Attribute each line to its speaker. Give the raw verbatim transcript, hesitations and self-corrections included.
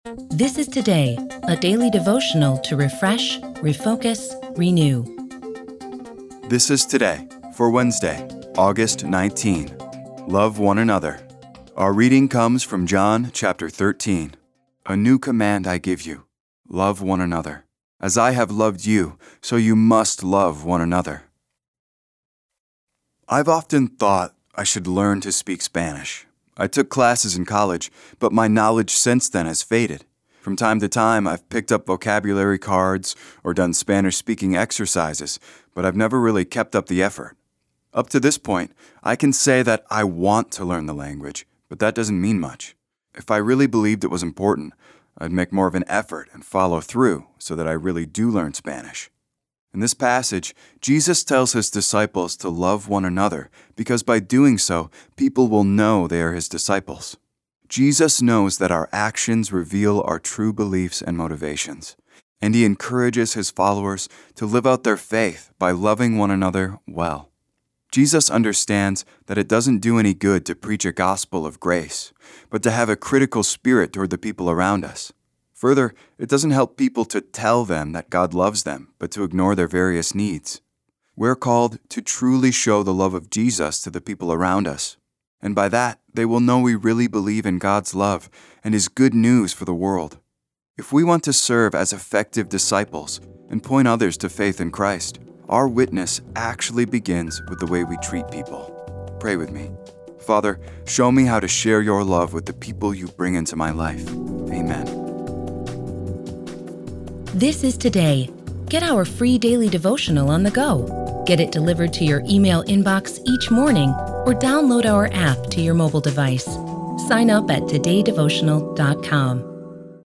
Speaker 1: This is Today, a daily devotional to refresh, refocus, renew.
Speaker 2: This is Today for Wednesday, August nineteenth. Love one another. Our reading comes from John chapter thirteen. A new command I give you, love one another. As I have loved you, so you must love one another. I've often thought I should learn to speak Spanish. I took classes in college, but my knowledge since then has faded. From time to time, I've picked up vocabulary cards or done Spanish-speaking exercises, but I've never really kept up the effort. Up to this point, I can say that I want to learn the language, but that doesn't mean much. If I really believed it was important, I'd make more of an effort and follow through so that I really do learn Spanish. In this passage, Jesus tells his disciples to love one another because by doing so, people will know they are his disciples. Jesus knows that our actions reveal our true beliefs and motivations, and he encourages his followers to live out their faith by loving one another well. Jesus understands that it doesn't do any good to preach a gospel of grace, but to have a critical spirit toward the people around us. Further, it doesn't help people to tell them that God loves them, but to ignore their various needs. We're called to truly show the love of Jesus to the people around us, and by that, they will know we really believe in God's love and his good news for the world. If we want to serve as effective disciples and point others to faith in Christ, our witness actually begins with the way we treat people. Pray with me. Father, show me how to share your love with the people you bring into my life. Amen.
Speaker 1: This is Today. Get our free daily devotional on the go. Get it delivered to your email inbox each morning or download our app to your mobile device. Sign up at today devotional dot com.